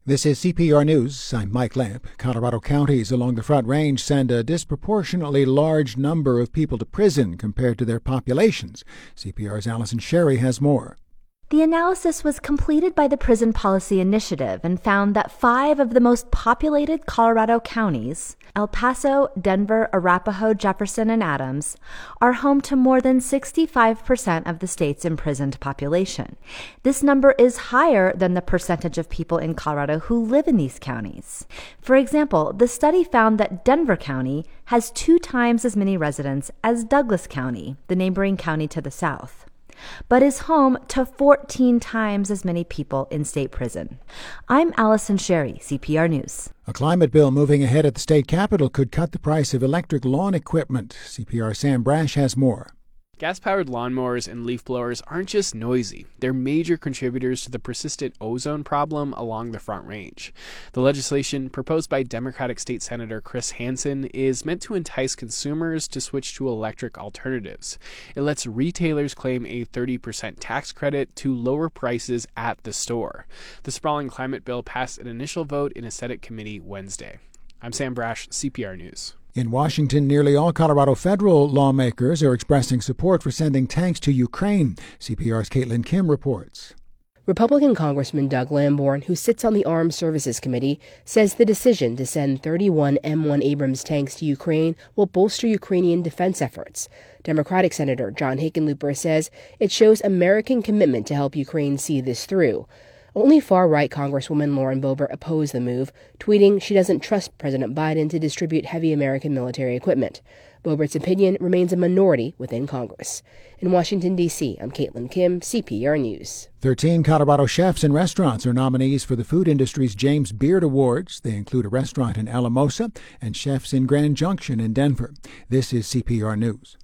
This is CPR News. I'm Mike Lamp. Colorado counties along the Front Range send a disproportionately large number of people to prison compared to their populations. CPR's Allison Sherry has more. The analysis was completed by the Prison Policy Initiative and found that 5 of the most populated Colorado counties, El Paso, Denver, Arapahoe, Jefferson, and Adams, are home to more than 65% of the state's imprisoned population. This number is higher than the percentage of people in Colorado who live in these counties. For example, the study found that Denver County has 2 times as many residents as Douglas County, the neighboring county to the south, but is home to 14 times as many people in state prison. I'm Allison Sherry, CPR News. A climate bill moving ahead at the state capitol could cut the price of electric lawn equipment. CPR Sam Brash has more. Gas-powered lawnmowers and leaf blowers aren't just noisy. They're major contributors to the persistent ozone problem along the Front Range. The legislation, proposed by Democratic State Senator Chris Hansen, is meant to entice consumers to switch to electric alternatives. It lets retailers claim a 30% tax credit to lower prices at the store. The sprawling climate bill passed an initial vote in a Senate committee Wednesday. I'm Sam Brash, CPR News. In Washington, nearly all Colorado federal lawmakers are expressing support for sending tanks to Ukraine. CPR's Caitlin Kim reports. Republican Congressman Doug Lamborn, who sits on the Armed Services Committee, says the decision to send 31 M1 Abrams tanks to Ukraine will bolster Ukrainian defense efforts. Democratic Senator John Hickenlooper says it shows American commitment to help Ukraine see this through. Only far-right Congresswoman Lauren Boebert opposed the move, tweeting she doesn't trust President Biden to distribute heavy American military equipment. Boebert's opinion remains a minority within Congress. In Washington, D.C., I'm Caitlin Kim, CPR News. 13 Colorado chefs and restaurants are nominees for the food industry's James Beard Awards. They include a restaurant in Alamosa and chefs in Grand Junction in Denver. This is CPR News.